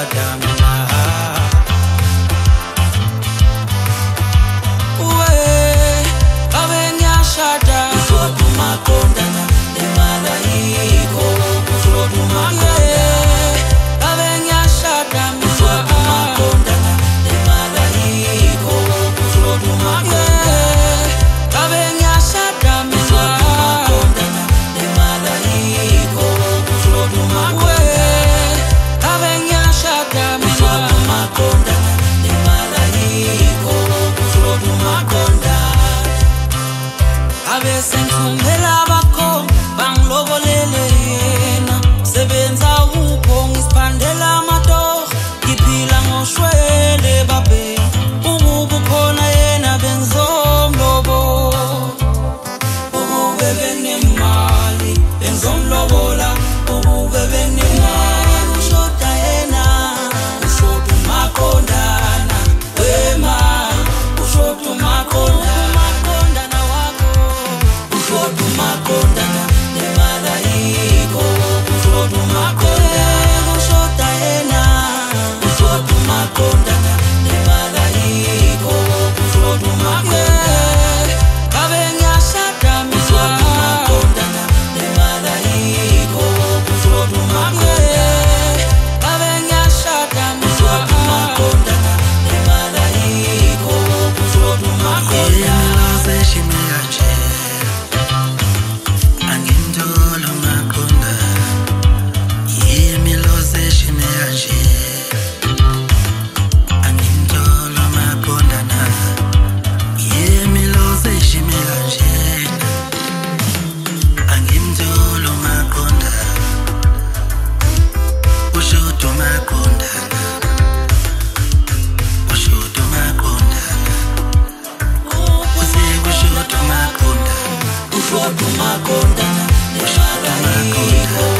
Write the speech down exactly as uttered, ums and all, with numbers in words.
ngiyashada mina uwe ngabe ngiyashada ushoda uMaqondana nemalayiko ushoda uMaqondana ngabe ngiyashada ushoda uMaqondana nemalayiko ushoda uMaqondana ngabe ngiyashada ushoda uMaqondana nemalayiko ushoda uMaqondana ngabe ngiyashada ushoda uMaqondana nemalayiko ushoda uMaqondana abe sengithumela bakho bangilobolele yena sebenza ukho ngisiphandela amadoh ngiphila ngoshwele babe ukuba khona yena bengizomlobo ukube benemali bengizomlobola ukube benemali ushoda yena ushoda uMaqondana wemali ushoda uMaqondana wakho ushoda uMaqondana nemalayiko ushoda uMaqondana ushoda yena ushoda uMaqondana nemalayiko ushoda uMaqondana ngabe ngiyashada ushoda uMaqondana nemalayiko ushoda uMaqondana ngabe ngiyashada ushoda uMaqondana nemalayiko ushoda uMaqondana ushoda uMaqondana nemalayiko